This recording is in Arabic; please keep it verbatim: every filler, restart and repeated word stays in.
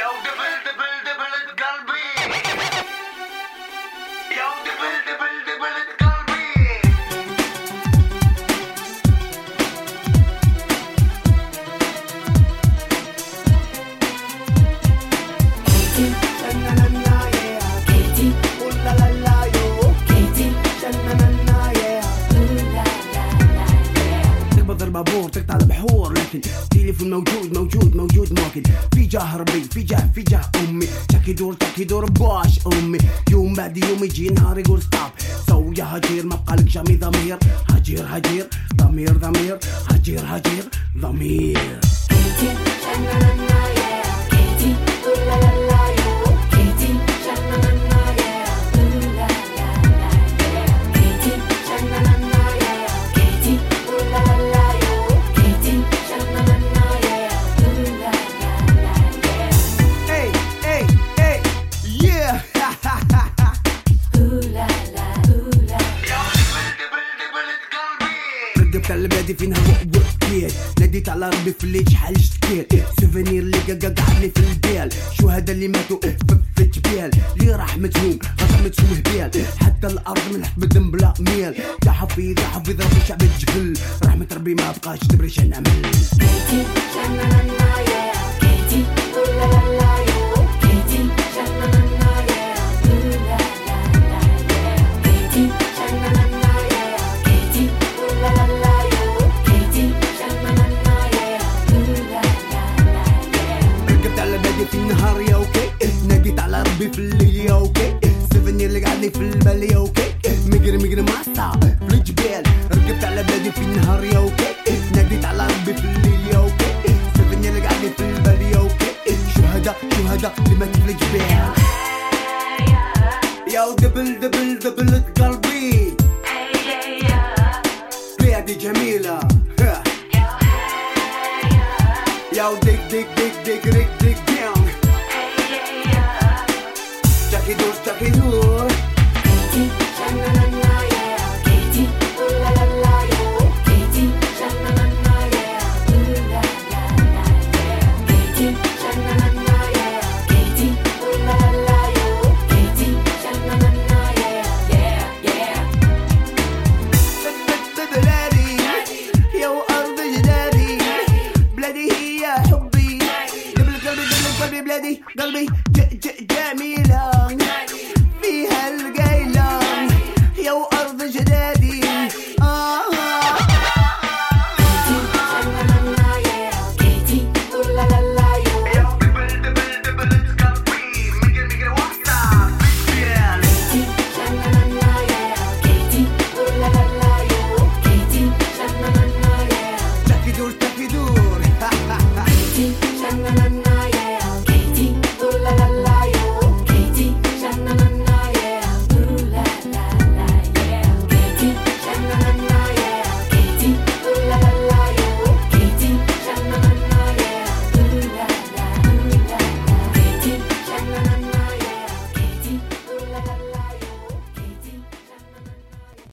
دبل دبل دبل قلبي يا دبل دبل دبل قلبي كيتي شنننا يا كيتي ولا لا لا يو كيتي شنننا يا لا لا لا تقبض ضربة بور تقطع البحور لكن تليفون موجود موجود موجود ممكن في جاه ربي في جاه في جاه امي تك يدور تك يدور باش امي يوم بعد يوم يجي نهار يقول ستوب سو يا هجير ما بقالك جامي ضمير هجير هجير ضمير ضمير هجير هجير ضمير كيتي شنننا يا كيتي ولا لا لا يو كيتي شنننا يا لا لا لا كيتي شنننا يا كيتي ولا لا لا يو كيتي شنننا يا لا لا لا اي اي اي يا لا لا لا يا دبل دبل دبل قلبي رقبت على بلادي فينها وقفت ناديت على ربي في الليل شحال اشتكيت سوفينير اللي قعدني في البيال شهداء اللي ماتوا في الجبال اللي راح متهوم غدا متهوم هبال حتى الارض ملحت بالدم بلا ميل يا حفيظ يا حفيظ ربي شعب الجبل رحمة ربي ما بقاش تبري شي نعمل كيتي شنننا يا كيتي ولا لا لا يو كيتي شنننا يا لا لا لا كيتي شنننا يا كيتي ولا لا لا يو كيتي شنننا يا لا لا لا ركبت على بادي في النهار يا اوكي ناديت على ربي في الليل يا اوكي سيفنير اللي قعدني في البال يا اوكي مجري مجري مع الصعب في الجبال ركبت على بادي في النهار يا اوكي ناديت على ربي في الليل يا اوكي سيفنير اللي قعدني في البال يا اوكي شهداء شهداء اللي ماتوا في الجبال يا دبل دبل دبل قلبي بلادي جميلة يا ديك ديك ديك ديك ريك ديك داون تاكي دور تاكي دور كيتي شنننا يا كيتي ولا لا لا يو كيتي شنننا يا لا لا لا كيتي شنننا يا كيتي ولا لا لا يو كيتي شنننا يا يا يا بلادي يا أرض جدادي بلادي هي حبي قبل قلبي قبل قلبي بلادي قلبي ج ج جميلة